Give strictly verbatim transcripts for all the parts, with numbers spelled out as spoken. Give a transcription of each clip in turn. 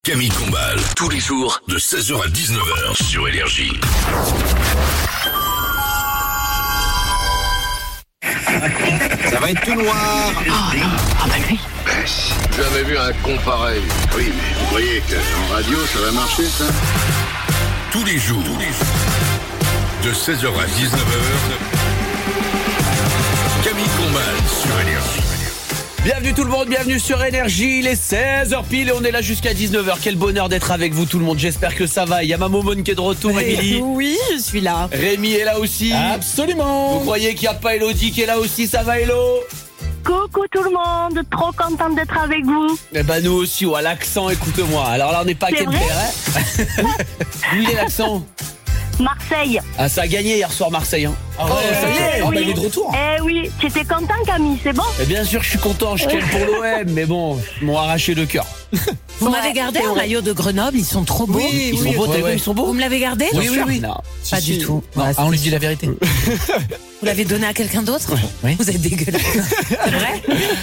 Camille Combal, tous les jours de seize heures à dix-neuf heures sur Énergie. Ça va être tout noir. Ah, ah bah lui. J'avais vu un con pareil. Oui, mais vous voyez qu'en radio, ça va marcher, ça? Tous les jours, tous les jours, de seize heures à dix-neuf heures, Camille Combal sur Énergie. Bienvenue tout le monde, bienvenue sur Énergie, il est seize heures pile et on est là jusqu'à dix-neuf heures. Quel bonheur d'être avec vous tout le monde, j'espère que ça va. Il y a ma momone qui est de retour, Émilie. Oui, je suis là. Rémi est là aussi. Absolument. Vous croyez qu'il n'y a pas Elodie qui est là aussi, ça va Elo? Coucou tout le monde, trop contente d'être avec vous. Eh ben nous aussi, ouais, l'accent, écoute-moi. Alors là on n'est pas à C'est Quimper, hein. D'où il est l'accent? Marseille. Ah, ça a gagné hier soir Marseille, hein. Ah ouais, ça y est. Eh Ah oui. bah il est de retour. Eh oui, tu étais content Camille, c'est bon? Et bien sûr je suis content, je t'aime pour l'O M, mais bon, ils m'ont arraché le cœur. Vous Ouais, m'avez gardé c'est un vrai. maillot de Grenoble, ils sont trop beaux. Oui, Ils sont oui, beaux, ouais, t'as vu, ouais. ils sont beaux? Vous me l'avez gardé? Oui, oui, oui. Non. Pas Si, du si. tout. Non, Ouais, ah, on lui dit la vérité. Vous l'avez donné à quelqu'un d'autre? Oui. Vous êtes dégueulasse. C'est vrai?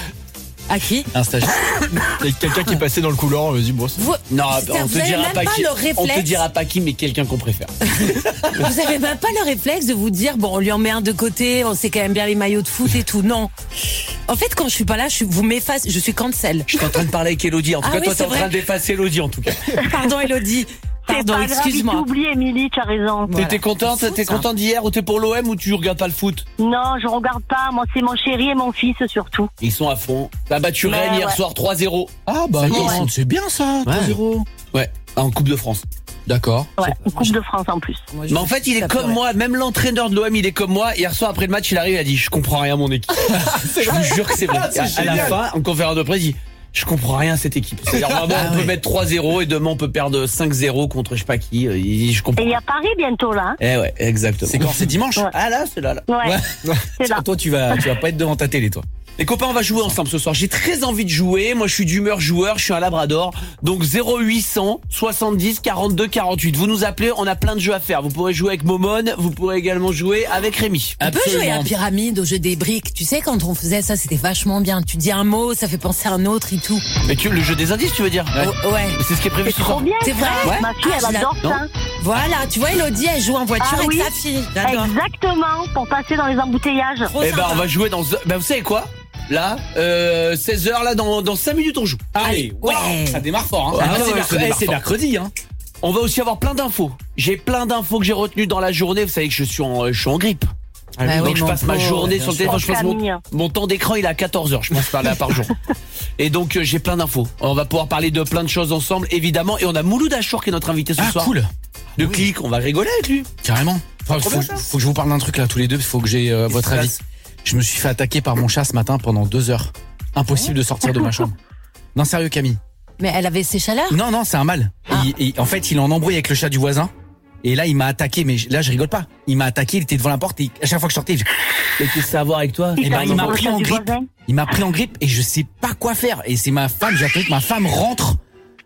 À qui? Un stagiaire. Il y a quelqu'un qui est passé dans le couloir, on lui dit bon. c'est- Vous, Non, vous on te avez dira même pas pas qui. le On te réflexe. dira pas qui, mais quelqu'un qu'on préfère. Vous avez même pas le réflexe de vous dire bon, on lui en met un de côté, on sait quand même bien les maillots de foot et tout. Non. En fait, quand je suis pas là, je suis, vous m'effacez, je suis cancel. Je suis en train de parler avec Elodie. En tout Ah cas, oui, toi, t'es c'est en train vrai. d'effacer Elodie, en tout cas. Pardon, Elodie. C'est Pardon, pas grave, il excuse-moi. t'oublie Émilie, tu as raison. Voilà. T'es contente, C'est fou, t'es ça. contente d'hier ou t'es pour l'O M ou tu regardes pas le foot? Non, je regarde pas, moi c'est mon chéri et mon fils surtout. Ils sont à fond. T'as battu Ouais, Rennes hier ouais. soir trois zéro. Ah bah Ça y est, non, ouais. c'est bien ça, trois zéro. Ouais, en Coupe de France. D'accord. Ouais, une Coupe de France en plus. Moi, je- Mais en fait, il est ça comme pleurait. moi. Même l'entraîneur de l'O M, il est comme moi. Hier soir, après le match, il arrive, il a dit, je comprends rien à mon équipe. Je vous jure que c'est vrai. Ah, c'est à, à la génial. fin, en conférence de presse, il dit, je comprends rien à cette équipe. C'est-à-dire, vraiment, Ah on peut ouais. mettre trois zéro et demain, on peut perdre cinq zéro contre je sais pas qui. Il dit, je Et comprends. il y a Paris bientôt là. Hein. Eh ouais, exactement. C'est quand? C'est dimanche. Ouais. Ah là, c'est là, là. Ouais, c'est là. Toi, tu vas, tu vas pas être devant ta télé, toi. Les copains, on va jouer ensemble ce soir. J'ai très envie de jouer. Moi, je suis d'humeur joueur. Je suis un labrador. Donc, zéro huit cent soixante-dix quarante-deux quarante-huit. Vous nous appelez. On a plein de jeux à faire. Vous pourrez jouer avec Momone. Vous pourrez également jouer avec Rémi. On peut jouer à pyramide, au jeu des briques. Tu sais, quand on faisait ça, c'était vachement bien. Tu dis un mot, ça fait penser à un autre et tout. Mais tu, le jeu des indices, tu veux dire? Oh, ouais. Mais c'est ce qui est prévu C'est ce soir. trop bien. C'est vrai? ça. Ouais. Ma fille, Ah, je elle la- adore non. ça. Voilà, tu vois, Elodie, elle joue en voiture Ah avec oui. sa fille. J'adore. Exactement, pour passer dans les embouteillages. Trop Eh ben, sympa. on va jouer dans. Ben, vous savez quoi? Là, euh, seize heures, là, dans, dans cinq minutes, on joue. Allez, ouais. waouh, ça démarre fort. Hein. Ah, Ah, ouais, c'est ouais, mercredi, ça démarre c'est fort. mercredi, hein. On va aussi avoir plein d'infos. J'ai plein d'infos que j'ai retenues dans la journée. Vous savez que je suis en, je suis en grippe. Bah oui, Donc je mon passe ma pauvre, journée bien sur le sûr. téléphone. Je passe mon, Camille. mon temps d'écran, il est à quatorze heures. Je pense par là par jour. Et donc euh, j'ai plein d'infos. On va pouvoir parler de plein de choses ensemble, évidemment. Et on a Mouloud Achour qui est notre invité ce Ah, soir. cool. De Click, on va rigoler avec lui. Carrément. Enfin, trop faut, bien, ça. faut que je vous parle d'un truc là tous les deux. Faut que j'ai euh, votre qui se avis. passe Je me suis fait attaquer par mon chat ce matin pendant deux heures. Impossible de sortir de ma chambre. Non, sérieux, Camille. Mais elle avait ses chaleurs? Non, non, c'est un mâle. Ah. Et, et en fait, il est en embrouille avec le chat du voisin. Et là, il m'a attaqué, mais je- là, je rigole pas. Il m'a attaqué, il était devant la porte et à chaque fois que je sortais, je- Mais qu'est-ce que ça a à voir avec toi? Eh ben, il m'a Dans le pris chat en du grippe. voisin. Il m'a pris en grippe et je sais pas quoi faire. Et c'est ma femme, j'ai attendu que ma femme rentre,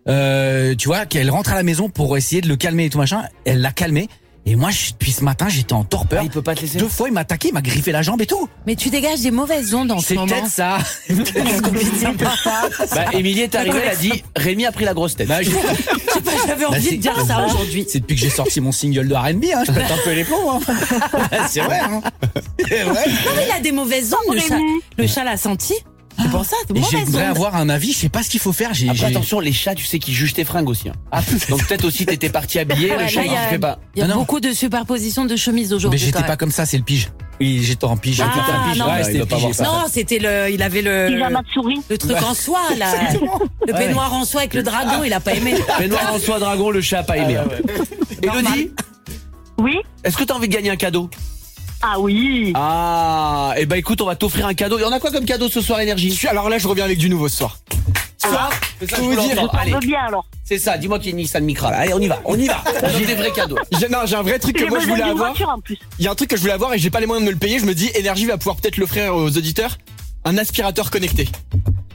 euh, tu vois, qu'elle rentre à la maison pour essayer de le calmer et tout machin. Elle l'a calmé. Et moi, je- depuis ce matin, j'étais en torpeur. Ah, il peut pas te laisser. Deux fois, il m'a attaqué, il m'a griffé la jambe et tout. Mais tu dégages des mauvaises ondes en ce C'est moment. peut-être ça. Est-ce qu'on peut dire ça? Bah, Émilie est arrivée, elle a dit Rémi a pris la grosse tête. Bah, je- Je sais pas, j'avais Bah, envie c'est- de dire ça aujourd'hui. C'est depuis que j'ai sorti mon single de R and B, hein, je pète un peu les plombs. Hein. C'est vrai. Hein. C'est vrai. Ah, il a des mauvaises ondes, le chat. Rémi. Le chat l'a senti. C'est pour ça, c'est Et mauvaise j'aimerais onde. avoir un avis, je sais pas ce qu'il faut faire. J'ai, Après, j'ai- attention, les chats, tu sais qu'ils jugent tes fringues aussi. Hein. Donc peut-être aussi t'étais parti habillé, Ouais, le chat là, il il y a- ne fait pas. Il y a Non, non. beaucoup de superpositions de chemises aujourd'hui. Mais j'étais quand pas même. comme ça, c'est le pige. Oui, j'étais en pige. Ah, J'étais en pige. non. Ouais, Il c'était doit le pas pige. voir ça. Non, c'était le, il avait le, Pyjama de souris. le truc en soie, là. Le peignoir en soie avec le dragon, il a pas aimé. Peignoir en soie dragon, le chat a pas aimé. hein. Élodie, Oui. est-ce que t'as envie de gagner un cadeau? Ah oui. Ah, et bah écoute, on va t'offrir un cadeau. Et on a quoi comme cadeau ce soir, Énergie? Je suis- Alors là, je reviens avec du nouveau ce soir. Ça, c'est ça que je vous voulais dire, entendre. On Allez, veut bien alors. c'est ça. Dis-moi qu'il y a une Nissan Micra là. Allez, on y va, on y va. J'ai des vrais cadeaux. J'ai- Non, j'ai un vrai truc que J'ai moi je besoin voulais d'une avoir. voiture en plus. Il y a un truc que je voulais avoir et j'ai pas les moyens de me le payer. Je me dis, Énergie va pouvoir peut-être l'offrir aux auditeurs. Un aspirateur connecté.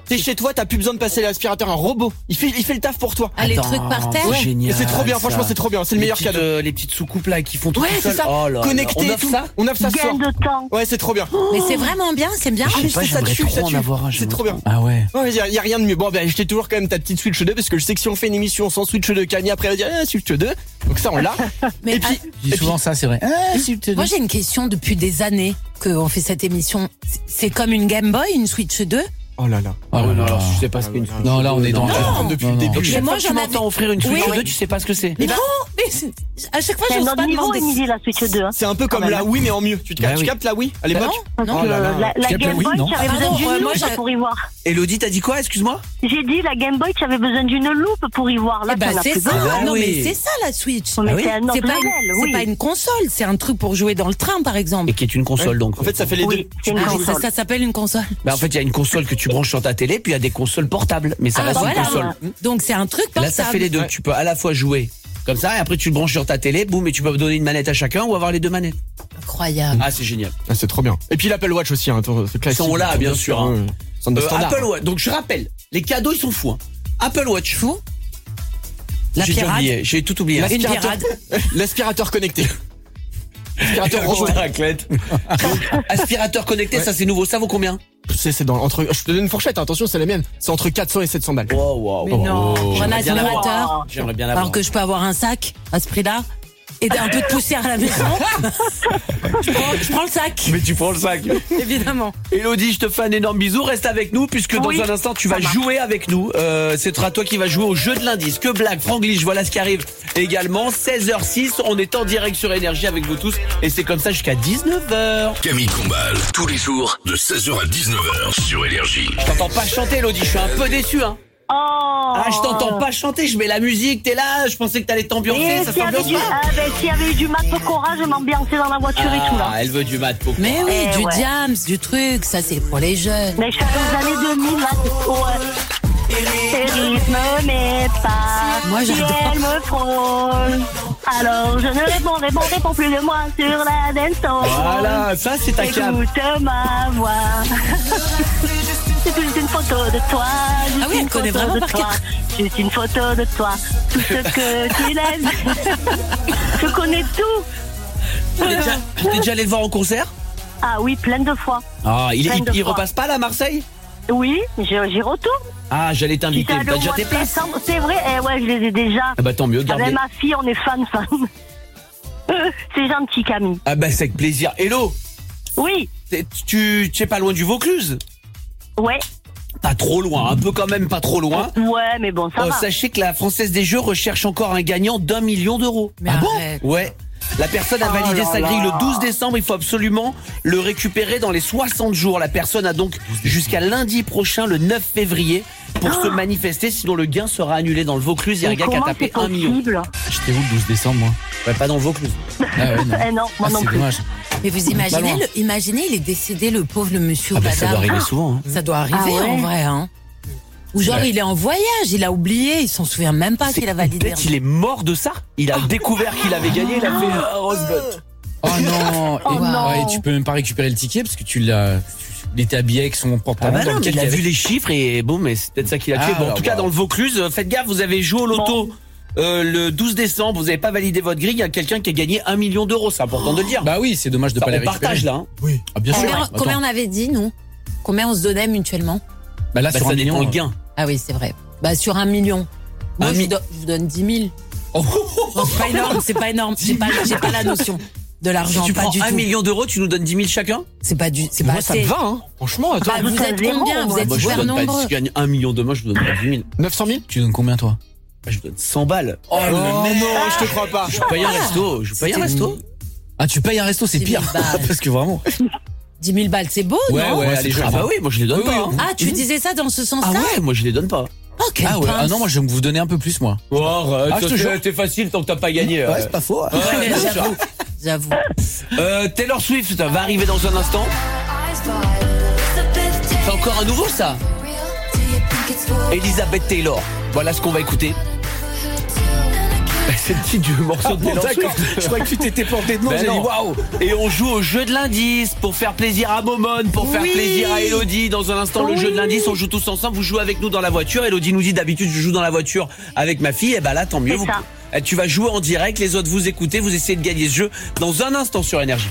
T'es chez toi, t'as plus besoin de passer l'aspirateur, un robot. Il fait, il fait le taf pour toi. Ah, les Attends, trucs par terre. c'est Ouais. génial. Et c'est trop bien, ça. franchement, c'est trop bien. C'est le Les meilleur petites, cadeau. euh, les petites soucoupes là qui font tout Ouais, tout c'est seul. ça. Oh là là. Connecté On et offre tout. ça. On offre ça ce soir. Gain de temps. Ouais, c'est trop bien. Mais c'est vraiment bien, c'est bien. Je sais c'est pas, ça j'aimerais dessus, ça trop en tue. avoir un. C'est j'aimerais trop bien. Ah ouais. Ouais, y a, y a rien de mieux. Bon, ben, j'étais toujours quand même ta petite Switch deux parce que je sais que si on fait une émission sans Switch deux, Camille après elle va dire ah, Switch deux. Donc ça, on l'a. Mais Et puis, Je dis souvent ça, c'est vrai. Ah, si, tu- moi j'ai une question depuis des années qu'on fait cette émission. C'est- C'est comme une Game Boy, une Switch deux. oh là là. Oh là non, là. alors, je sais pas ce qu'est une Switch. Non, là, on est dans. Non, Non, depuis non, le non. début. Donc Mais chaque moi, fois que tu j'en m'entends avais- offrir une Switch Oui. deux, tu sais pas ce que c'est. Non, mais c'est- à chaque fois C'est j'ose un pas autre niveau, demander. Émilie, la Switch deux. Hein. C'est un peu comme Quand même. la Wii mais en mieux. Tu te Bah captes, tu oui. captes la Wii à l'époque? Parce Oh que là là. la, la Tu captes la Game Wii, Boy, non tu avais Pardon, besoin d'une euh, moi, loupe j'ai- pour y voir. Elodie, t'as dit quoi? Excuse-moi. J'ai dit, la Game Boy, tu avais besoin d'une loupe pour y voir. Là, Eh ben, t'en as c'est plus ça. besoin. Ah non oui. mais c'est ça la Switch. Mais Ah oui. c'est un autre C'est pas, level, une, oui. c'est pas une console, c'est un truc pour jouer dans le train par exemple. Et qui est une console donc. En fait, ça fait les Oui, deux. c'est une Ah, console. ça, ça s'appelle une console. Bah, en fait, il y a une console que tu branches sur ta télé, puis il y a des consoles portables. Mais ça Ah, reste voilà. une console. Donc c'est un truc portable. Là, ça fait les deux. Ouais. Tu peux à la fois jouer comme ça, et après tu le branches sur ta télé, boum, et tu peux donner une manette à chacun ou avoir les deux manettes. Incroyable. Ah, c'est génial. Ah, c'est trop bien. Et puis l'Apple Watch aussi, hein, c'est classique. Ils sont là, bien sûr, hein. euh, sont de Euh, standard. Apple Watch. Donc je rappelle, les cadeaux ils sont fous. Hein. Apple Watch. Fou. La J'ai déjà pirate. oublié, j'ai tout oublié. Une L'aspirateur- pirate. L'aspirateur connecté. L'aspirateur robot. raclette. Aspirateur connecté, ça c'est nouveau. Ça vaut combien? C'est, c'est dans, entre, je te donne une fourchette, attention, c'est la mienne. C'est entre quatre cents et sept cents balles. Wow, wow. Mais non, pour un J'aimerais bien aspirateur. l'avoir. J'aimerais bien l'avoir. Alors que je peux avoir un sac à ce prix-là et un peu de poussière à la maison. je, prends, je prends le sac, Mais tu prends le sac. évidemment. Elodie, je te fais un énorme bisou. Reste avec nous puisque Oui, dans un instant tu vas ça marche. jouer avec nous. Euh, c'est toi qui vas jouer au jeu de l'indice. Que blague, Franglish, voilà ce qui arrive également. seize heures six, on est en direct sur Énergie avec vous tous et c'est comme ça jusqu'à dix-neuf heures. Camille Combal, tous les jours, de seize heures à dix-neuf heures sur Énergie. Je t'entends pas chanter, Elodie, je suis un peu déçu. Hein. Oh. Ah, je t'entends pas chanter, je mets la musique, t'es là, je pensais que t'allais t'ambiancer, Et ça s'il y avait s'ambiance du, pas. ah, ben, s'il y avait eu du mat Pokora, je m'ambiançais dans la voiture et tout là. Ah, elle veut du mat pour Mais oui, Eh du ouais. jams, du truc, ça c'est pour les jeunes. Mais je suis aux années deux mille là, c'est trop. euh, Ces rythmes mais pas. Moi, si j'adore. elle me frôle. Alors je ne réponds, réponds, réponds plus de moi sur la dance hall. Voilà, ça c'est ta cam. Écoute ma voix. C'est juste une photo de toi. Juste Ah oui, elle une connaît photo vraiment de par toi. cœur. Juste une photo de toi. Tout ce que tu lèves. Je connais tout. T'es déjà, t'es déjà allé le voir en concert? Ah oui, plein de fois. Ah, il, Plein il, de il fois. repasse pas là à Marseille? Oui, je- j'y retourne. Ah, j'allais J'y t'inviter, suis allée t'as au déjà mois tes de places? décembre. C'est vrai, eh ouais, je les ai déjà. Ah bah tant mieux, gardez. Avec ma fille, on est fan, fan. Euh, C'est gentil, Camille. Ah bah c'est avec plaisir. Hello, Oui, t'es- tu tu es pas loin du Vaucluse? ouais, Pas trop loin, un peu quand même pas trop loin. ouais, mais bon, ça Euh, va. sachez que la Française des Jeux recherche encore un gagnant d'un million d'euros. Mais ah bon? arrête. Ouais. La personne a Oh validé là sa grille là. le douze décembre, il faut absolument le récupérer dans les soixante jours. La personne a donc jusqu'à lundi prochain, le neuf février, pour se manifester, sinon le gain sera annulé dans le Vaucluse. Il y a un Mais gars qui a comment tapé c'est un million. possible J'étais où le douze décembre, moi? Ouais, pas dans le Vaucluse. Ah ouais, non. Eh non, moi Ah, non c'est plus. dommage. Mais vous imaginez, loin. le, imaginez, il est décédé, le pauvre, le monsieur Ah au bah ça doit Badar. arriver souvent. Hein. Ça doit arriver Ah ouais. en vrai, hein. Ou genre Ouais. il est en voyage, il a oublié, il s'en souvient même pas qu'il a validé. Peut-être il est mort de ça. Il a découvert qu'il avait gagné, il a fait un rosebud. Oh non. Oh et, non. ouais, et tu peux même pas récupérer le ticket parce que tu l'as. Il était habillé avec son Ah pantalon bah dans non, mais lequel il a il y avait- vu les chiffres et bon, mais c'est peut-être ça qui l'a tué. Ah, Bon, en tout cas, wow. dans le Vaucluse, euh, faites gaffe, vous avez joué au loto euh, le douze décembre, vous avez pas validé votre grille, il y a quelqu'un qui a gagné un million d'euros, c'est important de le dire. Bah oui, c'est dommage de Ça, pas les on récupérer. partage là. Hein. Oui. Ah bien sûr. Combien, Attends. combien on avait dit, nous? Combien on se donnait mutuellement? Bah là Bah, sur ça un dépend million. le gain. Ah oui, c'est vrai. Bah sur un million. Moi, Un je, mi- vous donne, je vous donne dix mille. Oh. Non, c'est pas énorme, c'est pas énorme. J'ai pas, j'ai pas la notion de Si l'argent, tu pas prends du un tout. million d'euros, tu nous donnes dix mille chacun? C'est pas du, c'est pas Moi, ça assez. me va, hein. Franchement, attends. Bah, vous Vous êtes savez, combien? Vous moi, êtes Moi, je vous super donne pas, nombreux. si je gagne un million demain, je vous donne pas dix mille. neuf cent mille? Tu donnes combien toi? Bah, je donne cent balles. Oh, Oh non, je te crois pas. Je paye un resto, je paye un C'était resto. Ah tu payes un resto, c'est dix mille pire. balles. Parce que vraiment. dix mille balles, c'est beau, Ouais, non? ouais, Ouais, allez, c'est je ah bah oui, moi je les donne Oui, pas. oui, hein. Ah, tu disais ça dans ce Ah sens-là? ouais, moi je les donne pas. Oh, quelle Ah ouais. Ah pince. non, moi je vais vous donner un peu plus moi. Oh, arrête, Ah, je te ça, jure. t'es facile tant que t'as pas gagné. ouais. pas faux. Ouais, Ouais, mais bien sûr. j'avoue, j'avoue. Euh, Taylor Swift va arriver dans un instant. C'est encore un nouveau ça. Elizabeth Taylor. Voilà ce qu'on va écouter. C'est le titre du morceau Ah de bon, Taylor d'accord. Swift. Je croyais que tu t'étais planté de nom. Ben J'ai dit non. waouh. Et on joue au jeu de l'indice pour faire plaisir à Momone, pour faire Oui. plaisir à Elodie. Dans un instant, le Oui. jeu de l'indice, on joue tous ensemble. Vous jouez avec nous dans la voiture. Elodie nous dit d'habitude, je joue dans la voiture avec ma fille. Et ben là, tant mieux. C'est Vous- ça. Eh, Tu vas jouer en direct. Les autres, vous écoutez. Vous essayez de gagner ce jeu dans un instant sur Énergie.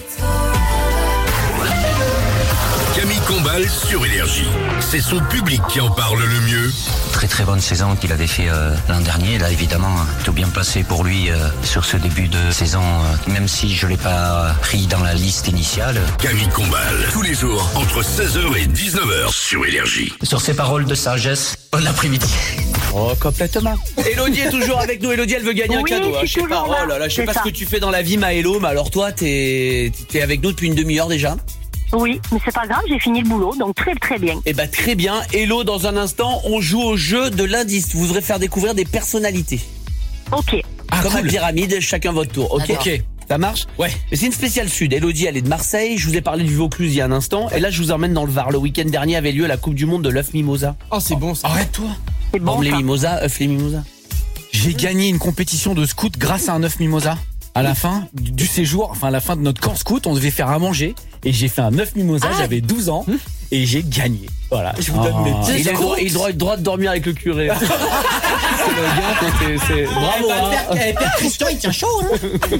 Camille Combal sur Énergie. C'est son public qui en parle le mieux. Très très bonne saison qu'il avait fait euh, l'an dernier. Là évidemment, tout bien passé pour lui euh, sur ce début de saison, euh, même si je l'ai pas pris dans la liste initiale. Camille Combal, tous les jours, entre seize heures et dix-neuf heures sur Énergie. Sur ces paroles de sagesse, bon après-midi. Oh, complètement. Elodie est toujours avec nous. Elodie, elle veut gagner un Oui, cadeau. je hein. suis Je sais pas, toujours là. oh là là, je sais C'est pas ça. ce que tu fais dans la vie, Maëlo, mais alors toi, t'es t'es avec nous depuis une demi-heure déjà. Oui, mais c'est pas grave, j'ai fini le boulot, donc très très bien. Eh ben très bien. Hello, dans un instant, on joue au jeu de l'indice. Vous voudrez faire découvrir des personnalités. Ok. Ah, Comme cool. la pyramide, chacun votre tour. Ok. D'accord. Ok. Ça marche? Ouais. Mais c'est une spéciale sud. Elodie, elle est de Marseille. Je vous ai parlé du Vaucluse il y a un instant. Et là, je vous emmène dans le Var. Le week-end dernier avait lieu la Coupe du Monde de l'œuf mimosa. Oh, c'est bon ça. Arrête-toi. C'est bon. Orme les ça. mimosas, œuf les mimosas. J'ai gagné une compétition de scout grâce à un œuf mimosa. À la fin du du séjour, enfin à la fin de notre camp scout, on devait faire à manger et j'ai fait un œuf mimosa. Ah. J'avais douze ans et j'ai gagné. Voilà, je vous donne mes Ah. petits. Il a le droit, il a le droit- le droit de dormir avec le curé. c'est le gars, c'est- c'est bravo. hein. Père Christian, il tient chaud. Hein.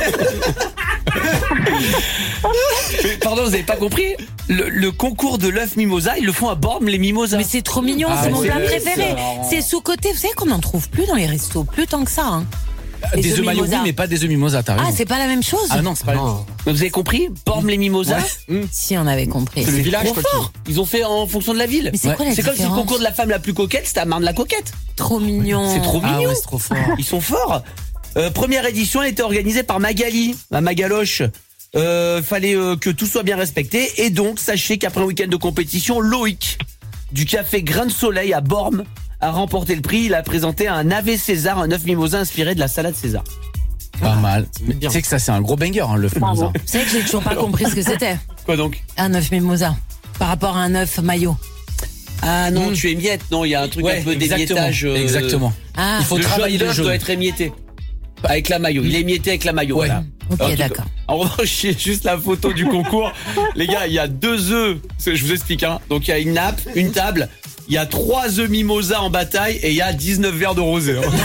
Mais pardon, vous avez pas compris le, le concours de l'œuf mimosa, ils le font à Bormes les mimosas. Mais c'est trop mignon, Ah, c'est mon c'est- plat c'est préféré. marrant. C'est sous-côté, vous savez qu'on n'en trouve plus dans les restos, plus tant que ça. Hein. Les Des œufs œufs maillots, oui, mimosa. mais pas des œufs mimosa, t'as Ah, raison. c'est pas la même chose. Ah non, c'est pas. Non. Mais vous avez compris Bormes les mimosas, Si on avait compris. C'est le village trop quoi. fort. Ils ont fait en fonction de la ville. Mais c'est Ouais. quoi la C'est comme si le différence concours de la femme la plus coquette, c'était à Marne-la-Coquette. Trop mignon. C'est trop Ah mignon. ouais, c'est trop fort. Ils sont forts. Euh, première édition, elle était organisée par Magali, la Magaloche. Euh, fallait euh, que tout soit bien respecté. Et donc, sachez qu'après un week-end de compétition, Loïc, du café Grain de Soleil à Bormes, a remporté le prix. Il a présenté un Ave César, un œuf mimosa inspiré de la salade César. Pas mal. Mais bien. Tu sais que ça, c'est un gros banger, hein, l'œuf mimosa. Vous savez que j'ai toujours pas compris ce que c'était. Quoi donc? Un œuf mimosa. Par rapport à un œuf maillot. Ah non, tu émiettes. Non, il y a un truc un peu exactement. d'émiettage. euh, Exactement. Ah, Il faut le travailler jaune le d'œuf jaune. doit être émietté. Avec la maillot. Il est émietté avec la maillot. Ouais. Voilà. ok, En tout cas. d'accord. En revanche, j'ai juste la photo du concours. Les gars, il y a deux œufs. C'est- Je vous explique, hein. Donc, il y a une nappe, une table. Il y a trois œufs mimosa en bataille et il y a dix-neuf verres de rosé. hein.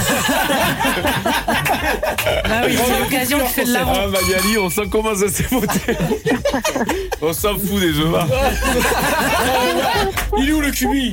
Ah oui, c'est l'occasion qui fait de la Ah, Magali, on sent comment ça s'est voté. On s'en fout des œufs. va. Il est où le cubi?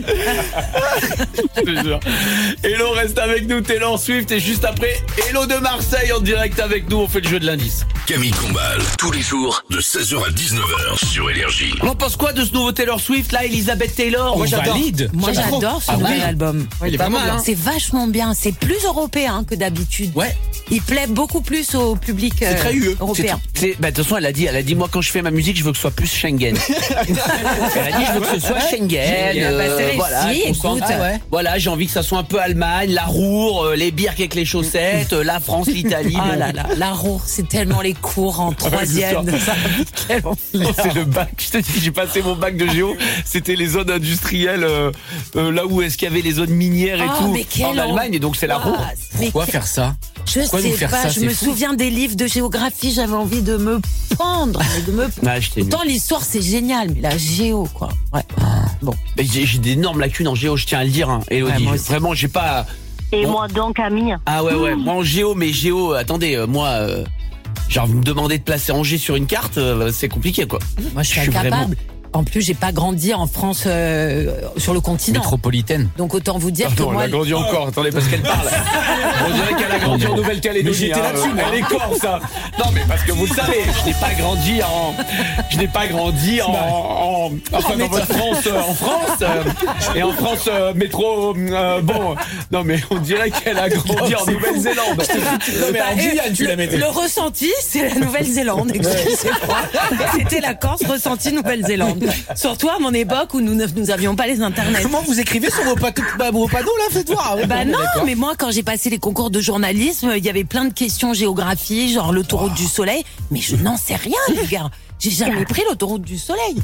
Je te jure. Hello, reste avec nous. Taylor Swift et juste après, Hello de Marseille en direct avec nous. On fait le jeu de l'indice. Camille Combal, tous les jours, de seize heures à dix-neuf heures sur Énergie. On en pense quoi de ce nouveau Taylor Swift là, Elizabeth Taylor? On valide. Moi, j'adore ce Ah nouvel ouais. album. Ouais, il est Pas vraiment mal, bien. hein. C'est vachement bien. C'est plus européen que d'habitude. Ouais. Il plaît beaucoup plus au public euh, C'est très U E. européen. C'est- c'est- bah, de toute façon, elle a dit, elle a dit, moi, quand je fais ma musique, je veux que ce soit plus Schengen. elle a dit, je veux que ce soit Schengen. Schengen, bah, c'est voilà, réussi, qu'on sente- écoute. Ah ouais. Voilà, j'ai envie que ça soit un peu Allemagne, la Roure, euh, les birks avec les chaussettes, euh, la France, l'Italie. Ah bon. là là, la Roure, c'est tellement les cours en troisième. c'est Ça, quel enfer. Non, c'est le bac. Je te dis, j'ai passé mon bac de géo. C'était les zones industrielles, euh, euh, là où est-ce qu'il y avait les zones minières et Ah, tout mais quel en Allemagne. Et donc c'est la Roure. Ah, mais Pourquoi que- faire ça? Je Pourquoi nous sais faire pas, ça, je c'est me fou. souviens des livres de géographie, j'avais envie de me pendre. mais de me... Ah, j'étais nul. Pourtant, l'histoire, c'est génial, mais la géo, quoi. Ouais. Bon. Mais J'ai j'ai d'énormes lacunes en géo, je tiens à le dire, hein, Élodie. Ouais, moi aussi. Vraiment, j'ai pas. Et Bon. moi donc, Camille. Ah ouais, ouais. Moi en géo, mais géo, attendez, euh, moi, euh, genre vous me demandez de placer Angers sur une carte, euh, c'est compliqué quoi. Moi, je suis Je suis incapable. vraiment- En plus, j'ai pas grandi en France, euh, sur le continent. Métropolitaine. Donc, autant vous dire que Pardon, moi. elle a grandi encore, attendez, parce qu'elle parle. On dirait qu'elle a grandi en Nouvelle-Calédonie. Mais j'étais hein, là-dessus, euh, moi. Elle est corse, ça. Non, mais parce que vous le savez, je n'ai pas grandi en. Je n'ai pas grandi en. en enfin, dans votre France, euh, en France. euh, et en France, euh, métro. euh, bon. Non, mais on dirait qu'elle a grandi en Nouvelle-Zélande. Non, mais en Guyane, tu la mettais. Le ressenti, c'est la Nouvelle-Zélande. Excusez-moi. C'était la Corse, ressenti Nouvelle-Zélande. Surtout à mon époque où nous ne- nous avions pas les internets. Comment vous écrivez sur vos, pat- bah, vos panneaux là? Faites voir. Bah non, mais moi quand j'ai passé les concours de journalisme, il y avait plein de questions géographie, genre l'autoroute du soleil, mais je n'en sais rien les gars. J'ai jamais pris l'autoroute du soleil.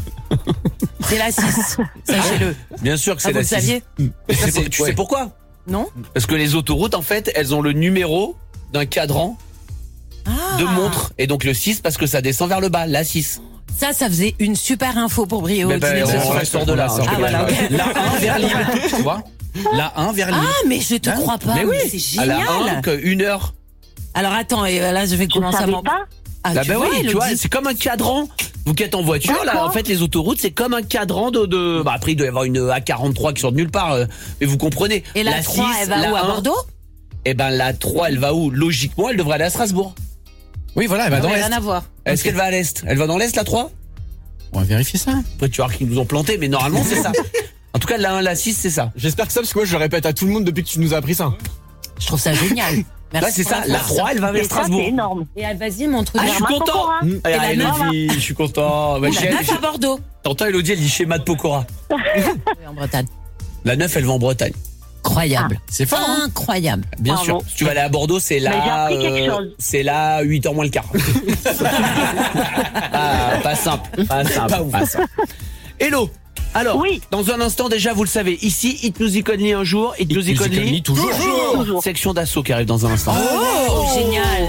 C'est la six, sachez-le. Bien sûr que Ah, c'est vous la le six. saviez Tu sais- Tu sais pourquoi? Non? Parce que les autoroutes, en fait, elles ont le numéro d'un cadran Ah. de montre. Et donc le six parce que ça descend vers le bas, la six. Ça, ça faisait une super info pour Brio. Ben, ben, dîner ce on soir. reste de là. hein, je Ah, te voilà, dis. ok. La un vers Lille, tu vois. La un vers Lille. Ah, mais je te Hein crois pas. Mais oui, C'est à la génial. un, que une heure. Alors attends, et là je vais Je commencer à savais m'en. pas. Ah, Là, tu ben vois, oui, tu Elodie. vois, c'est comme un cadran. Vous qui êtes en voiture, là, D'accord. en fait, les autoroutes, c'est comme un cadran de, de, bah, après, il doit y avoir une A quarante-trois qui sort de nulle part, euh, mais vous comprenez. Et la, trois, six, elle va la où, à un, Bordeaux? Eh ben, la trois, elle va où? Logiquement, elle devrait aller à Strasbourg. Oui, voilà, elle va dans Ouais, l'Est. rien à voir. Est-ce qu'elle va à l'Est? Elle va dans l'Est, la trois? On va vérifier ça. Après, tu vois qu'ils nous ont planté, mais normalement, c'est ça. En tout cas, la un, la six, c'est ça. J'espère que ça, parce que moi je le répète à tout le monde depuis que tu nous as appris ça. Je trouve ça génial. Merci Là, c'est pour ça. La l'information. trois, elle va vers Et ça, Strasbourg. c'est énorme. Et ah, vas-y, montre Ah, moi je suis Matt content. Pokora. Mmh. Et la Ah, Elodie, je suis content. Bah, La j'ai- neuf à Bordeaux. T'entends, Elodie, elle dit chez Matt Pokora. Oui, en Bretagne. La neuf, elle va en Bretagne. Incroyable. C'est fort, hein. Incroyable. Bien Bravo. sûr. Si tu vas aller à Bordeaux, c'est Mais j'ai là, appris quelque chose. c'est là huit heures moins le quart. ah, pas simple, pas simple, pas simple. Hello. Alors, Oui. dans un instant déjà, vous le savez, ici, It Music Only un jour, It Music Music Only Only, toujours. Toujours. section d'assaut qui arrive dans un instant. Oh, génial.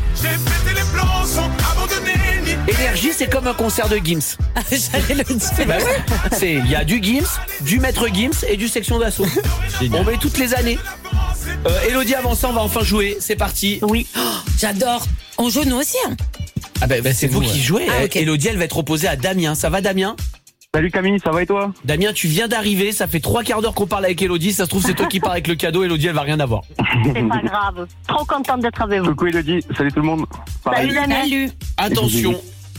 Énergie, c'est comme un concert de Gims. J'allais le dire. Bah ouais. C'est, il y a du Gims, du maître Gims et du section d'assaut. On met toutes les années. Euh, Elodie, avant ça, on va enfin jouer. C'est parti. Oui. J'adore. On joue nous aussi, hein. Ah bah, bah, c'est vous nous, qui ouais. jouez. Ah, ok. Elodie, elle va être opposée à Damien. Ça va, Damien? Salut Camille, ça va et toi? Damien, tu viens d'arriver, ça fait trois quarts d'heure qu'on parle avec Elodie, ça se trouve c'est toi qui pars avec le cadeau, Elodie elle va rien avoir. C'est pas grave. Trop contente d'être avec vous. Coucou Elodie, salut tout le monde. Pareil. Salut Damien. Salut. Attention,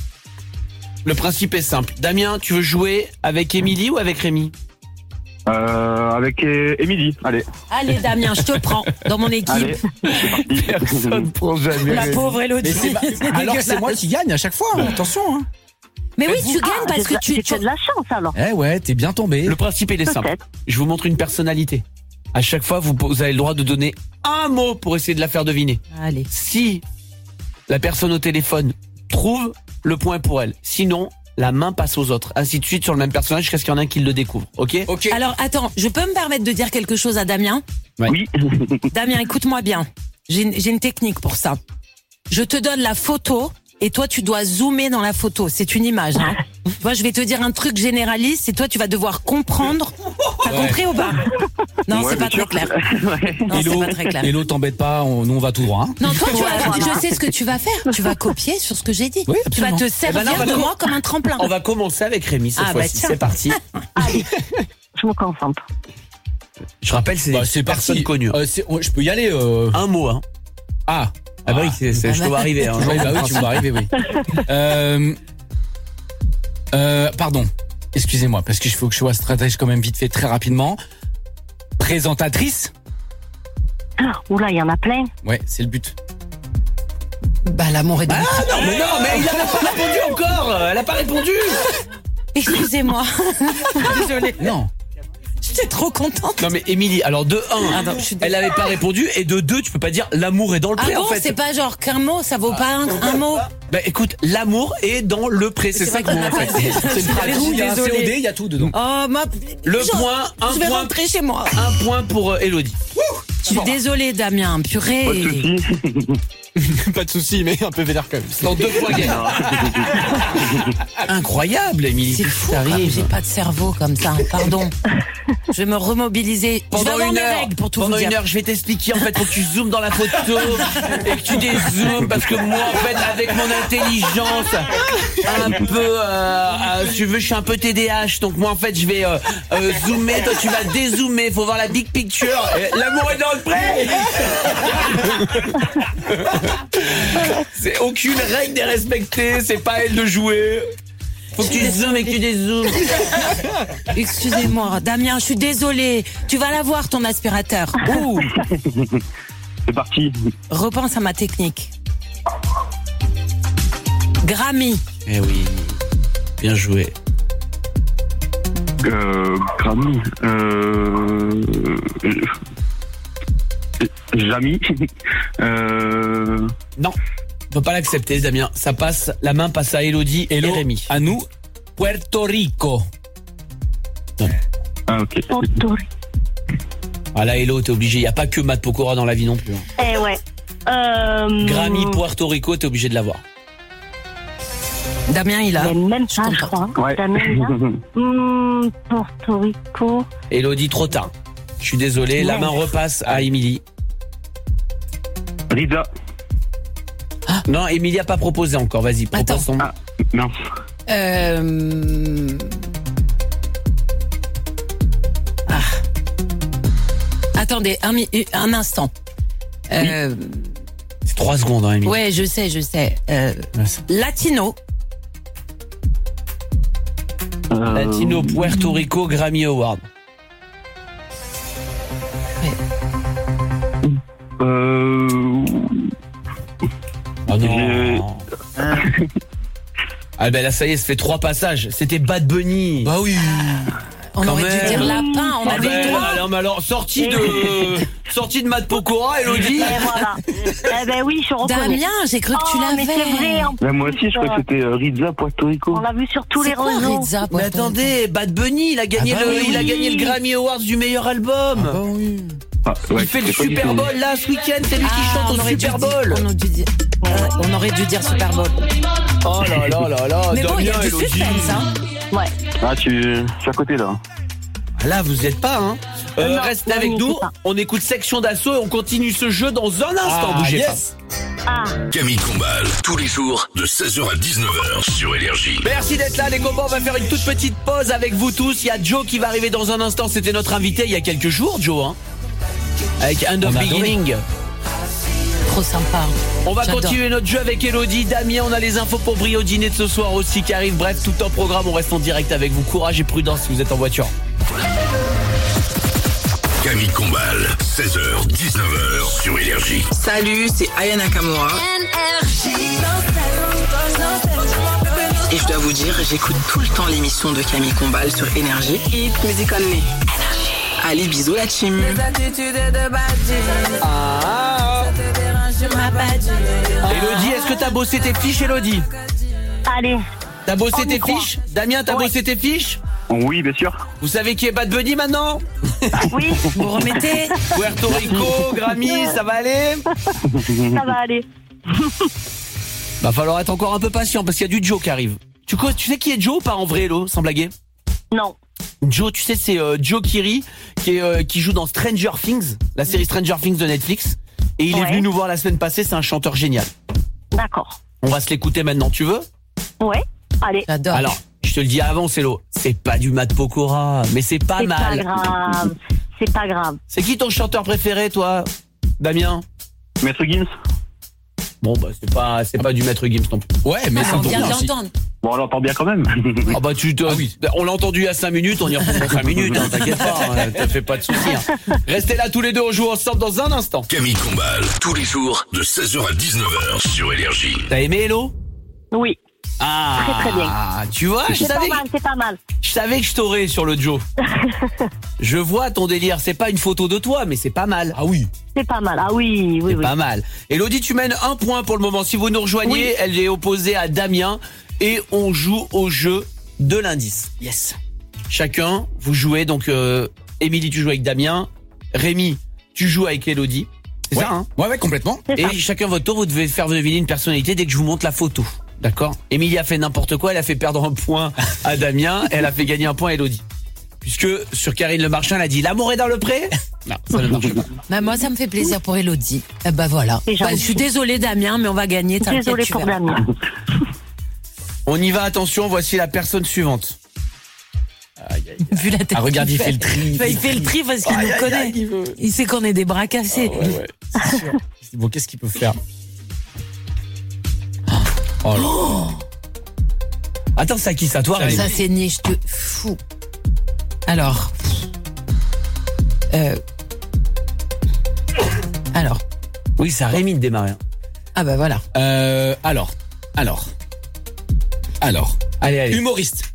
le principe est simple. Damien, tu veux jouer avec Émilie ou avec Rémi? Euh, avec euh, Émilie, allez. Allez, Damien, je te prends dans mon équipe. Allez, Personne prend jamais. La pauvre Elodie. Mais c'est pas- Alors que c'est moi qui gagne à chaque fois, hein. Attention. Hein. Mais oui, tu Ah, gagnes parce j'ai que tu. j'ai tu- fait de la chance alors. Eh ouais, t'es bien tombé. Le principe il est simple. Peut-être. Je vous montre une personnalité. À chaque fois, vous, vous avez le droit de donner un mot pour essayer de la faire deviner. Allez. Si la personne au téléphone trouve, le point est pour elle. Sinon, la main passe aux autres. Ainsi de suite sur le même personnage jusqu'à ce qu'il y en ait un qui le découvre. Ok? Ok. Alors, attends, je peux me permettre de dire quelque chose à Damien? Ouais. oui. Damien, écoute-moi bien. J'ai une, j'ai une technique pour ça. Je te donne la photo et toi, tu dois zoomer dans la photo. C'est une image, hein. Moi, je vais te dire un truc généraliste et toi, tu vas devoir comprendre. T'as Ouais. compris ou pas? Non, Ouais, c'est pas bien très sûr. clair. Ouais. Non, c'est Hello, pas très clair. Hello, t'embête pas, on- nous on va tout droit. Hein. Non, toi, tu Ouais, vas, voilà. je sais ce que tu vas faire. Tu vas copier sur ce que j'ai dit. Oui, tu vas absolument. te Eh servir ben là, on va de com- moi comme un tremplin. On va commencer avec Rémi cette Ah, bah, fois-ci. tiens. C'est parti. Je me concentre. Je rappelle, c'est Bah, des c'est personnes parti. connues. Euh, c'est- je peux y aller. Euh... Un mot, hein. Ah. Ah bah oui, c'est, c'est, je te vois arriver. Hein. Oui, bah oui, tu vas arriver, oui. Euh, euh, pardon, excusez-moi, parce qu'il faut que je sois stratège quand même vite fait, très rapidement. Présentatrice. Ah, oula, il y en a plein. Ouais, c'est le but. Bah, l'amour est dans le Ah non, mais non, mais il a pas répondu encore. Elle a pas répondu. Excusez-moi. Désolée. Non. J'étais trop contente. Non mais Émilie, alors de un, Attends, je suis elle avait pas répondu et de deux, tu peux pas dire l'amour est dans le Ah pré bon, en fait. c'est pas genre qu'un mot, ça vaut pas un, un mot. Bah écoute, l'amour est dans le pré, c'est C'est ça pas que vous en fait. C'est une phrase. Il y a un C O D, Désolée. il y a tout dedans. Oh, ma... Le Genre, point, un je vais point, rentrer chez moi. un point pour euh, Elodie. Je suis désolée, Damien, purée. Pas de soucis. Pas de soucis, mais un peu vénère quand même. Dans deux points gagnés. Incroyable, Émilie. C'est fou, comme j'ai pas de cerveau comme ça, pardon. Je vais me remobiliser. je vais Pendant avoir une mes heure, règles pour tout pendant vous une dire. heure, je vais t'expliquer. En fait, faut que tu zoomes dans la photo et que tu dézoomes parce que moi, en fait, avec mon intelligence, un peu, euh, euh, si tu veux, je suis un peu T D A H. Donc moi, en fait, je vais euh, euh, zoomer. Toi, tu vas dézoomer. Faut voir la big picture. Et l'amour est dans le pré. C'est aucune règle n'est respectée. C'est pas à elle de jouer. Faut que tu zoomes et que tu dézoomes. Excusez-moi, Damien, je suis désolée. Tu vas l'avoir, ton aspirateur. Ouh. C'est parti. Repense à ma technique. Grammy. Eh oui, bien joué. Euh, Grammy. Euh, euh, Jamy. Euh, Non, on peut pas l'accepter, Damien. Ça passe, la main passe à Elodie et Hello, Rémi. à nous, Puerto Rico. ah, ok. Auto. Ah là, Hello, t'es obligé. Il y a pas que Matt Pokora dans la vie non plus. hein. Eh ouais. Euh, Grammy, Puerto Rico, t'es obligé de l'avoir. Damien, il a. mais même pas, je crois. Ouais. Damien, il a. Hmm, Porto Rico. Elodie, trop tard. Je suis désolé, la Ouais. main repasse à Émilie. Riza. Non, Émilie a pas proposé encore, vas-y, propose Attends. son... Ah, non. Euh... Ah. Attendez, un, mi- un instant. Euh, C'est trois secondes, hein, Émilie. ouais, je sais, je sais. Euh, Latino. Euh, Latino, Puerto Rico, Grammy Award. Euh, Oh J'ai- non. Ah ben là, ça y est, ça fait trois passages. C'était Bad Bunny. Bah oui. On Quand aurait même. dû dire lapin, on Ah avait ben, le droit. alors, mais alors, sortie de, sortie de Matt Pokora, Elodie. Et voilà. Eh ben oui, je reconnais. Damien, j'ai cru que tu Oh, mais c'est vrai, l'avais. en plus, Là, moi aussi, je crois que c'était euh, Riza, Puerto Rico. On l'a vu sur tous C'est les quoi, réseaux. Rizza, Mais Puerto Rico attendez, Bad Bunny, il a gagné Ah bah le, oui. il a gagné le Grammy Awards du meilleur album. Bah oui. Ah, ouais, il fait le c'est pas du Super tout. Bowl là ce week-end, c'est lui qui Ah, chante on au aurait dû Super dire- Bowl. On aurait dû dire, ouais, on aurait dû dire Super Bowl. Oh là là là là, Mais bon, il y a Damien, du Elodie. suspense, hein. Ouais. Ah, tu... je suis à côté, là. Ah, là, vous êtes pas, hein. Euh, Non, restez non, avec on nous. sait pas. On écoute Section d'Assaut et on continue ce jeu dans un instant. Ah, Bougez yes. Ah, Camille Combal, tous les jours, de seize heures à dix-neuf heures sur Énergie. pas. Merci d'être là, les copains. On va faire une toute petite pause avec vous tous. Il y a Joe qui va arriver dans un instant. C'était notre invité il y a quelques jours, Joe, hein. Avec End of On a adoré. Beginning. Trop sympa. On va J'adore. continuer notre jeu avec Elodie, Damien, on a les infos pour Brio dîner de ce soir aussi qui arrive. Bref, tout un programme, on reste en direct avec vous. Courage et prudence si vous êtes en voiture. Camille Combal, seize heures, dix-neuf heures sur Énergie. Salut, c'est Aya Nakamura. Et je dois vous dire, j'écoute tout le temps l'émission de Camille Combal sur Énergie. Hit Music Only. Allez, bisous la team. Ah. Elodie, est-ce que t'as bossé tes fiches, Elodie? allez. T'as bossé On y tes croit. fiches? Damien, t'as Ouais. bossé tes fiches? Oui, bien sûr. Vous savez qui est Bad Bunny maintenant? Oui, Vous remettez Puerto Rico, Grammy, ça va aller? ça va aller. Va falloir être encore un peu patient parce qu'il y a du Joe qui arrive. Tu, quoi, tu sais qui est Joe ou pas en vrai, Elo, sans blaguer? Non. Joe, tu sais, c'est euh, Joe Keery qui, est, euh, qui joue dans Stranger Things, la série Stranger Things de Netflix. Et il est Ouais. venu nous voir la semaine passée, c'est un chanteur génial. D'accord. On va se l'écouter maintenant, tu veux? Ouais, allez. J'adore. Alors, je te le dis avant, Célo, c'est pas du Matt Pokora, mais c'est pas C'est pas mal. grave. C'est pas grave. C'est qui ton chanteur préféré, toi, Damien? Maître Gims. Bon, bah, c'est pas, c'est pas du Maître Gims non plus. Ouais, mais ça on tombe vient bien de aussi. l'entendre. Bon, on l'entend bien quand même. Ah bah tu te... Ah oui. On l'a entendu il y a cinq minutes, on y retourne dans cinq minutes, hein, t'inquiète pas, hein, te fais pas de soucis. Hein. Restez là tous les deux, on joue ensemble dans un instant. Camille Combal, tous les jours, de seize heures à dix-neuf heures sur Énergie. T'as aimé Hello? Oui, Ah, Très, très bien. tu vois, je c'est pas savais, mal, c'est pas mal. je savais que je t'aurais sur le Joe. Je vois ton délire, c'est pas une photo de toi, mais c'est pas mal. Ah oui. C'est pas mal. Ah oui, oui, C'est oui. pas mal. Elodie, tu mènes un point pour le moment. Si vous nous rejoignez, Oui. elle est opposée à Damien et on joue au jeu de l'indice. Yes. Chacun, vous jouez donc. Euh, Émilie, tu joues avec Damien. Rémi, tu joues avec Elodie. C'est Ouais. ça, hein? Ouais, ouais, complètement. C'est ça. Et chacun votre tour, vous devez faire deviner une personnalité dès que je vous montre la photo. D'accord? Émilie a fait n'importe quoi, elle a fait perdre un point à Damien, elle a fait gagner un point à Elodie. Puisque sur Karine Le Marchand, elle a dit l'amour est dans le pré? Non, ça ne marche pas. Bah, moi, ça me fait plaisir pour Elodie. Eh bah voilà. C'est Bah, gentil. je suis désolée, Damien, mais on va gagner. T'inquiète, Désolée tu pour verras. Damien. On y va, attention, voici la personne suivante. Vu la tête Ah, regarde, qu'il il fait le tri. Bah, il fait le tri parce qu'il Aïe, nous aïe, connaît. aïe, il veut. Il sait qu'on est des bras cassés. Ouais, ouais, c'est sûr. Bon, qu'est-ce qu'il peut faire? Oh là. Attends, c'est à qui ça, toi, Rémi? Ça, c'est niche de fou. Alors. Euh. Alors. Oui, c'est à Rémi de démarrer. hein. Ah bah voilà. Euh, alors, alors, alors. Allez, allez. Humoriste.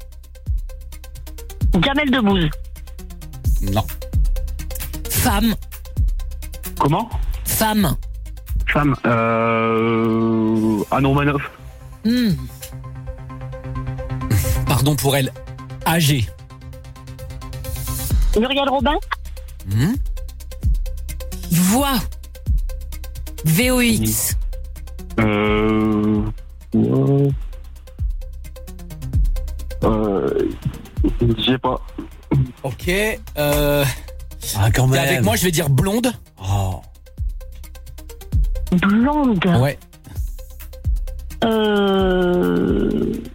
Jamel Debbouze. Non. Femme. Comment? Femme. Femme. Euh... Anne Romanoff. Hmm. Pardon pour elle. Âgée. Muriel Robin. Hmm. Voix. V O X. Euh... ouais. Euh... Je sais pas. Ok. Euh... Ah, quand T'es même. avec moi, je vais dire blonde. Oh. Blonde. Ouais. Euh...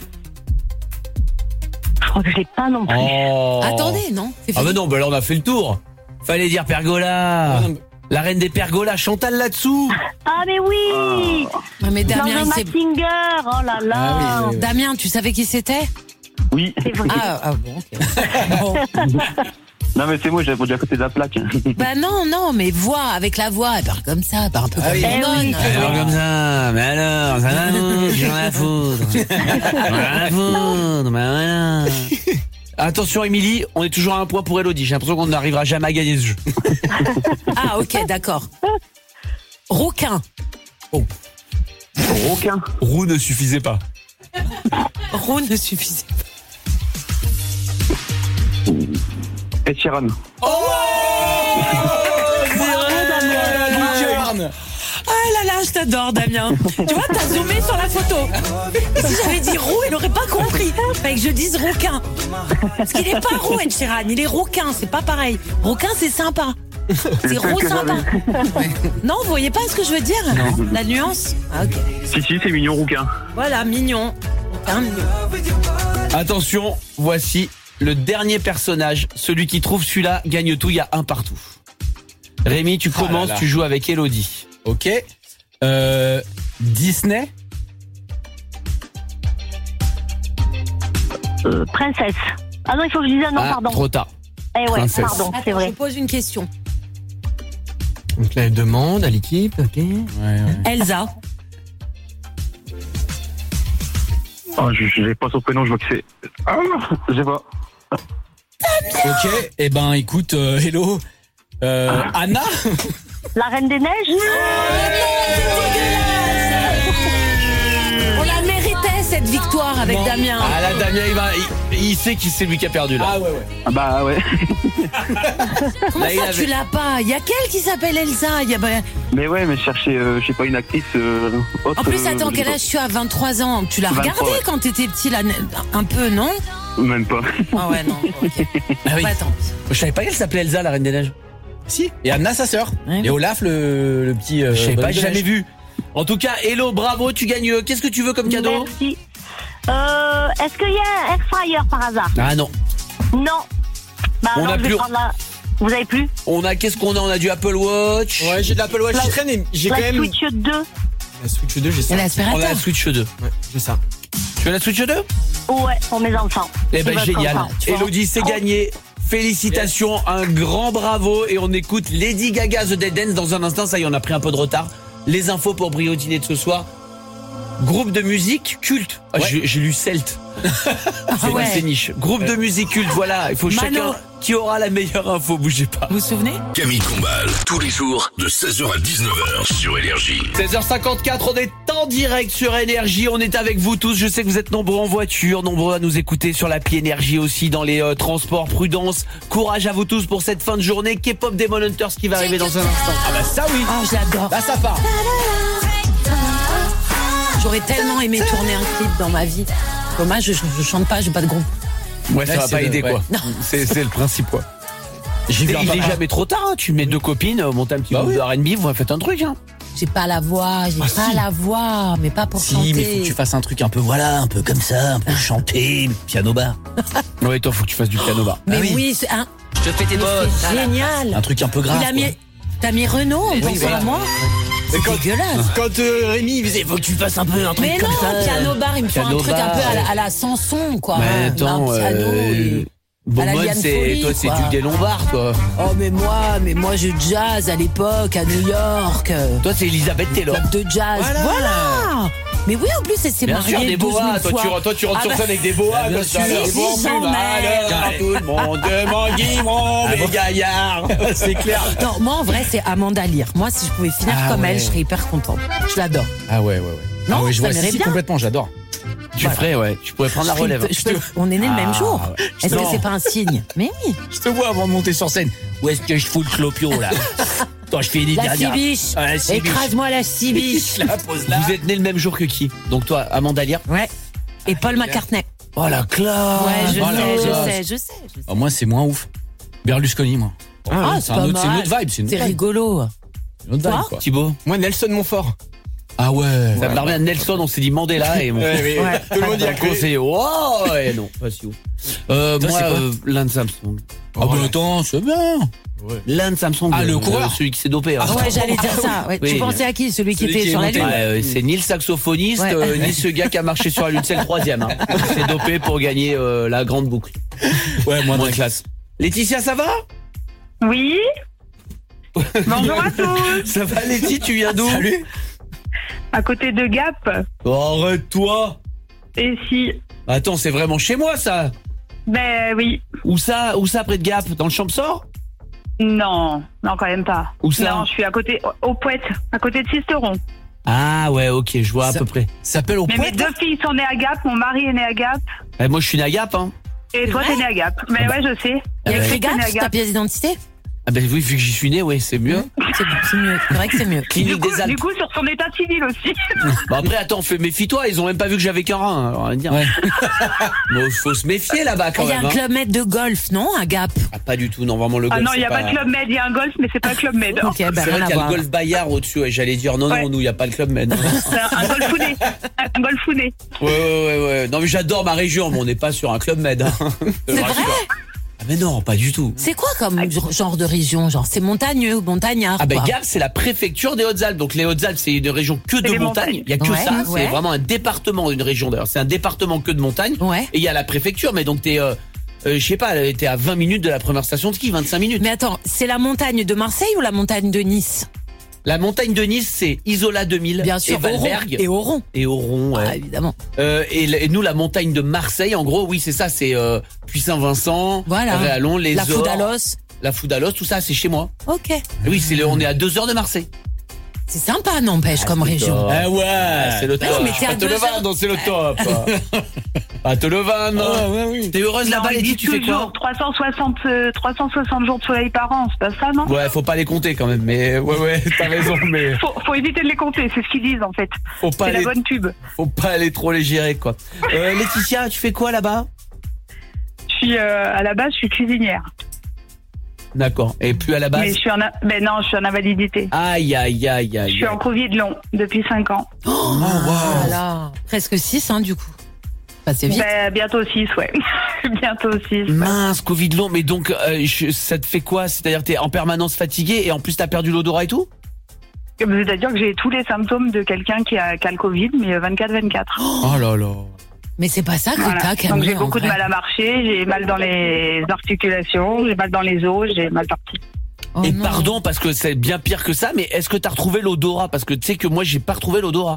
Je crois que je l'ai pas non plus. Oh. Attendez, non c'est Ah, fini. mais non, bah là, on a fait le tour. Fallait dire pergola. La reine des pergolas, Chantal là-dessous. Ah mais oui. Ouais, mais Dans Damien, un il s'est- Mazinger. Oh là là. Ah oui, oui, oui. Damien, tu savais qui c'était? Oui. C'est vrai. Ah, ah bon, ok. Bon. Non mais c'est moi, j'ai répondu à côté de la plaque. Bah non, non, mais voix, avec la voix, elle parle comme ça, elle parle un peu Ah comme oui. Lennon. Eh oui, c'est Alors comme ça, mais alors, ça va, j'en ai à foutre. J'en ai à foutre, mais voilà. Attention Émilie, on est toujours à un point pour Elodie. J'ai l'impression qu'on n'arrivera jamais à gagner ce jeu. Ah, ok, d'accord. Rouquin. Aucun. Roux ne suffisait pas. Roux ne suffisait pas. Ed Sheeran. Ah là là, je t'adore, Damien. Tu vois, t'as zoomé sur la photo. Si j'avais dit roux, il aurait pas compris. Fallait que je dise rouquin. Parce qu'il est pas roux, Ed Sheeran, il est rouquin, c'est pas pareil. Rouquin, c'est sympa. C'est roux que sympa. Non, vous voyez pas ce que je veux dire? La nuance? Ah, ok. Si, si, c'est mignon, rouquin. Voilà, mignon. Rouquin, mignon. Attention, voici le dernier personnage. Celui qui trouve celui-là gagne tout, il y a un partout. Rémi, tu Ah là commences, là. tu joues avec Elodie. Ok. Euh, Disney. Euh, princesse. Ah non, il faut que je dise un nom, Ah, pardon. trop tard. Eh ouais, princesse. pardon, c'est Attends, je vrai. pose une question. Donc là, elle demande à l'équipe, ok. Ouais, ouais. Elsa. Oh, je je l'ai pas son prénom, je vois que c'est... Ah, je sais pas. Ok. Eh ben, écoute, euh, hello. Euh, Anna. La Reine des Neiges. On la méritait, cette victoire avec Non. Damien. Ah là, Damien, il, va, il, il sait qui c'est lui qui a perdu là. Ah ouais, ouais. Ah bah ouais. Comment Là, il ça, avait- tu l'as pas? Il y a quelle qui s'appelle Elsa? Il y a... ben, Mais ouais, mais je cherchais, euh, je sais pas, une actrice euh, autre. En plus, euh, attends, je quel sais âge tu as? vingt-trois ans. Tu l'as vingt-trois, regardé ouais. quand t'étais petit, là? Un peu, non? pas. Même pas. Ah ouais, non. Ok. Ah oui. Bah, attends. Je savais pas qu'elle s'appelait Elsa, la reine des neiges. Si. Et Anna, sa sœur. Ouais, Et oui. Olaf, le, le petit. euh, Je savais pas, bonhomme j'ai de jamais neige. vu. En tout cas, hello, bravo, tu gagnes. Qu'est-ce que tu veux comme cadeau? Merci. Euh, est-ce qu'il y a un air fryer par hasard? Ah non. Non. Bah On non, a je vais plus- prendre la... Vous avez plus? On a, qu'est-ce qu'on a? On a du Apple Watch. Ouais, j'ai de l'Apple Watch La- qui traîne et j'ai La quand même... Switch deux. La Switch deux, j'ai ça. Et On a l'aspirateur. la Switch deux. Ouais, j'ai ça. Tu veux la Switch deux? Ouais, pour mes enfants. Eh Ils ben veulent génial. comprendre, tu vois. Elodie, c'est gagné. Félicitations, un grand bravo. Et on écoute Lady Gaga The Dead Dance dans un instant. Ça y est, on a pris un peu de retard. Les infos pour Brio Dîner de ce soir. Groupe de musique culte. Ah, Ouais. j'ai, j'ai lu Celt. C'est ouais. c'est niche. Groupe de musique culte, voilà. Il faut Mano. chacun qui aura la meilleure info. Bougez pas. Vous vous souvenez? Camille Combal, tous les jours de seize heures à dix-neuf heures sur Énergie. seize heures cinquante-quatre, on est en direct sur Énergie, on est avec vous tous, je sais que vous êtes nombreux en voiture, nombreux à nous écouter sur l'appli Énergie aussi, dans les euh, transports, prudence, courage à vous tous pour cette fin de journée, K-pop Demon Hunters qui va arriver dans un instant. Ah bah ça oui. Oh, je l'adore. Là, ça part. J'aurais tellement aimé tourner un clip dans ma vie. Dommage, je, je chante pas, j'ai pas de groupe. Ouais, ça Ouais, va c'est pas le- aider ouais. quoi. Non. C'est, c'est le principe quoi. J'ai vu un Il est papa. jamais trop tard, hein. Tu mets deux copines, euh, montez un petit Bah groupe oui. de R and B, vous faites un truc. Hein. J'ai pas la voix, j'ai Ah, pas si. la voix, mais pas pour Si, chanter. mais faut que tu fasses un truc un peu, voilà, un peu comme ça, un peu chanté, piano bar. Ouais, toi, faut que tu fasses du piano bar. Mais Ah oui. oui, c'est un... Je te fais tes c'est génial. Un truc un peu grave. Il a mis... T'as mis Renaud en pensant voilà. à moi? C'est dégueulasse. Quand euh, Rémi il faisait, faut que tu fasses un peu un truc Mais comme non, ça. piano bar, il me faut un Piano truc un bar, peu à la, ouais. à la Sanson, quoi. Mais Un- attends, un piano. euh, et- à la Beaumont, Liane c'est, Folly, toi, c'est quoi. du des Lombards, toi. Oh, mais moi, mais moi, je jazz à l'époque, à New York. euh, Toi, c'est Elisabeth Taylor. Club de jazz. Voilà. Voilà. Mais oui, en plus, elle s'est Bien mariée sûr, des douze boas. mille Toi, fois. tu, rentres- toi, tu rentres Ah sur bah, scène avec des boas. Ah, bien comme ça, sûr. des Si, boas, j'en plus malheur, mets. tout le monde demande Guimond, Ah les bon gaillards. C'est clair. Non, moi, en vrai, c'est Amanda Lear. Moi, si je pouvais finir Ah comme ouais. elle, je serais hyper contente. Je l'adore. Ah ouais, ouais, ouais. Non, ah ouais, je ça vois m'irait si, bien. complètement, j'adore. Tu ferais, ouais. Tu pourrais prendre la Je serais- relève. je peux- on est nés le même Ah, jour. ouais. Est-ce que Non. c'est pas un signe? Mais oui. Je te vois avant de monter sur scène. Où est-ce que je fous le clopio là? Attends, je fais une La dernière. cibiche. Ah, la cibiche. Écrase-moi la cibiche. Je la pose là. Vous êtes nés le même jour que qui? Donc toi, Amanda Lear. Ouais. Et Paul McCartney. Oh la classe. Ouais, je oh la sais, je classe. sais, je sais, je sais. Ah, moi, c'est moins ouf. Berlusconi, moi. Ah, c'est c'est un pas autre- c'est une mal. autre vibe, c'est une autre C'est vibe. rigolo. C'est une autre vibe, Toi quoi. Thibaut. Moi, Nelson Montfort. Ah ouais. Ça me parlait à Nelson, on s'est dit Mandela et mon Ouais, oui, Ouais. tout le monde y a Donc, cru. on s'est dit, wow, et non, pas si ouf. Euh, Toi, moi, c'est quoi euh, Lance Armstrong. Ah bah attends, c'est bien. Lance Armstrong. Ah, le euh, coureur. Celui qui s'est dopé. hein. Ah ouais, j'allais dire ça. Ouais. Oui. Tu pensais à qui? Celui qui Celui était qui est sur la monté. lune? Ouais, euh, c'est ni le saxophoniste, Ouais. euh, ni ce gars qui a marché sur la lune, c'est le troisième. Hein. Il s'est dopé pour gagner euh, la grande boucle. Ouais, moi, Moins classe. Laetitia, ça va? Oui. Bonjour à tous. Ça va, Laetitia, tu viens d'où? Salut. À côté de Gap. Oh, arrête-toi. Et si. Attends, c'est vraiment chez moi, ça. Ben oui. Où ça? Où ça, près de Gap? Dans le Champsort? Non, non quand même pas. Où ça? Non, je suis à côté, au au Poète, à côté de Sisteron. Ah ouais, ok, je vois à Ça- peu près. Ça s'appelle au Mais mes poète. deux filles sont nées à Gap, mon mari est né à Gap, Eh, moi, je suis né à Gap, hein. et toi vrai t'es né à Gap. Mais ouais, je sais. Il y a Ouais. écrit T'es né Gap à sur ta pièce d'identité? Ah ben oui, vu que j'y suis né, ouais, c'est mieux. C'est c'est mieux. C'est vrai que c'est mieux. Du Clinique coup, des Alpes. du coup, sur son état civil aussi. Bon après, attends, fais, méfie-toi, ils ont même pas vu que j'avais qu'un rein, alors on va dire. Ouais. Bon, faut se méfier là-bas Ah, quand il y a même. un hein. club med de golf, non? À Gap. Ah, pas du tout, non, vraiment le golf. Ah non, il n'y a c'est pas de Club Med, il y a un golf, mais c'est pas Club Med. Ok, bah C'est vrai rien à qu'il y a voir. le golf Bayard au-dessus, ouais, j'allais dire non, Ouais. non, nous, il n'y a pas le club med. C'est un, un golf founé. Un golf founé. Ouais, ouais, ouais, ouais. Non, mais j'adore ma région, mais on n'est pas sur un club med. Hein. C'est vrai? Ah, mais non, pas du tout. C'est quoi comme genre de région? Genre, c'est montagneux ou montagnard? Ah ben quoi. Gap, c'est la préfecture des Hautes-Alpes. Donc les Hautes-Alpes, c'est une région que de les montagne. montagnes. Il y a que Ouais, ça. ouais. C'est vraiment un département d'une région d'ailleurs. C'est un département que de montagne. Ouais. Et il y a la préfecture. Mais donc t'es, euh, euh, je sais pas, t'es à vingt minutes de la première station de ski, vingt-cinq minutes. Mais attends, c'est la montagne de Marseille ou la montagne de Nice? La montagne de Nice, c'est Isola deux mille. Bien sûr, et Valberg. Oron. Et Oron. Et Oron, ouais. Ah, évidemment. Euh, et, le- et nous, la montagne de Marseille, en gros, oui, c'est ça, c'est euh, Puy-Saint-Vincent, Voilà. Réalon, les La Ors, Foudalos. la Foudalos, tout ça, c'est chez moi. Ok. Et oui, c'est le, on est à deux heures de Marseille. C'est sympa, n'empêche, comme région. Ah ouais. C'est le Ouais, top. mais t'es à Pas te deux le heures. vendre, c'est le top. Pas te le vendre. Ah ouais, oui. T'es heureuse là-bas, Non, ils Lydie, disent tu fais quoi? toujours trois cent soixante, euh, trois cent soixante jours de soleil par an, c'est pas ça, non? Ouais, faut pas les compter quand même, mais ouais, ouais, t'as raison, mais Faut, faut éviter de les compter, c'est ce qu'ils disent en fait. faut pas C'est la aller, bonne pub. faut pas aller trop les gérer, quoi. Euh, Laetitia, tu fais quoi là-bas? Je suis euh, à la base, je suis cuisinière. D'accord. Et plus à la Mais base? je suis en, a- ben non, je suis en invalidité. Aïe, aïe, aïe, Je aïe. suis en Covid long depuis cinq ans. Oh, Voilà. Presque six, hein, du coup. Enfin, c'est vite. Ben, bientôt six, ouais. bientôt six. Mince, Covid long, mais donc euh, je- ça te fait quoi? C'est-à-dire t'es en permanence fatigué et en plus t'as perdu l'odorat et tout? C'est-à-dire que j'ai tous les symptômes de quelqu'un qui a, qui a le Covid, mais vingt-quatre vingt-quatre. Oh là là. Mais c'est pas ça que Voilà. t'as, Donc Camille. j'ai en beaucoup de vrai. mal à marcher, j'ai mal dans les articulations, j'ai mal dans les os, j'ai mal partout. Oh et non. pardon parce que c'est bien pire que ça, mais est-ce que t'as retrouvé l'odorat? Parce que tu sais que moi j'ai pas retrouvé l'odorat.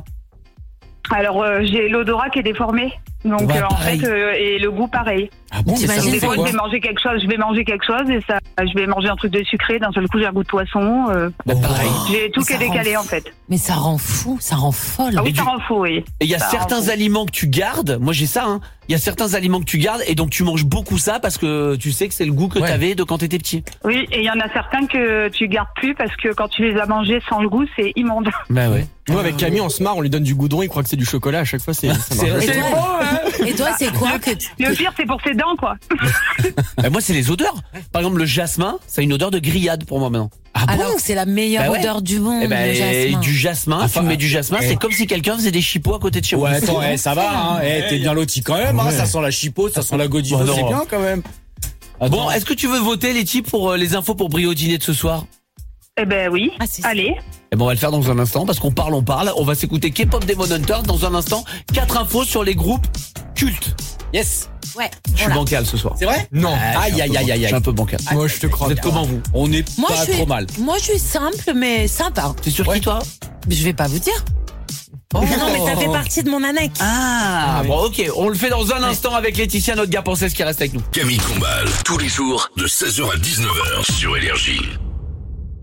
Alors euh, j'ai l'odorat qui est déformé, donc Ouais, euh, en pareil. fait euh, et le goût pareil. Ah bon, mais ça T'imagines, vous Des fait fois quoi? je vais manger quelque chose, je vais manger quelque chose et ça, je vais manger un truc de sucré, d'un seul coup j'ai un goût de poisson. euh, Bah, pareil. j'ai tout Mais qui est ça rend décalé fou. en fait. Mais ça rend fou, ça rend folle. Ah oui, Et ça du- rend fou, oui. Et il y a Ça certains rend fou. aliments que tu gardes, moi j'ai ça, hein. Il y a certains aliments que tu gardes et donc tu manges beaucoup ça parce que tu sais que c'est le goût que Ouais. t'avais de quand t'étais petit. Oui, et il y en a certains que tu gardes plus parce que quand tu les as mangés sans le goût, c'est immonde. Bah ouais. Nous, avec Camille, on se marre, on lui donne du goudron, il croit que c'est du chocolat. À chaque fois, c'est, ça marche. Et toi, et toi, c'est quoi que Le pire, c'est pour ses dents, quoi. Bah moi c'est les odeurs. Par exemple le jasmin, ça a une odeur de grillade pour moi maintenant. Ah bon? alors que c'est la meilleure Bah ouais. odeur du monde, Eh ben, le jasmin. du jasmin, Enfin, fumer du jasmin, eh. c'est comme si quelqu'un faisait des chipots à côté de chez moi. Ouais, attends, eh, ça va, hein. Eh, t'es bien loti quand même, hein. Ouais. Ça sent la chipote, ça sent la godiva, Bah non. c'est bien quand même. Attends. Bon, est-ce que tu veux voter les types pour euh, les infos pour Brio Dîner de ce soir? Eh ben oui. Ah, c'est- Allez. Eh ben on va le faire dans un instant parce qu'on parle, on parle. On va s'écouter K-pop Demon Hunters dans un instant. Quatre infos sur les groupes cultes. Yes. Ouais. Je suis voilà. bancal ce soir. C'est vrai? Non. Aïe, aïe, aïe, aïe, Je suis un aïe. peu bancal. Moi, je te crois. Vous êtes comment vous? On est Moi, pas je suis, trop mal. moi, je suis simple, mais sympa. T'es sûr Ouais. qui toi? Je vais pas vous dire. Non, mais ça fait partie de mon annexe. Ah, oui. bon ok, on le fait dans un instant avec Laetitia, notre gars penseuse qui reste avec nous. Camille Combal, tous les jours de seize heures à dix-neuf heures sur Énergie.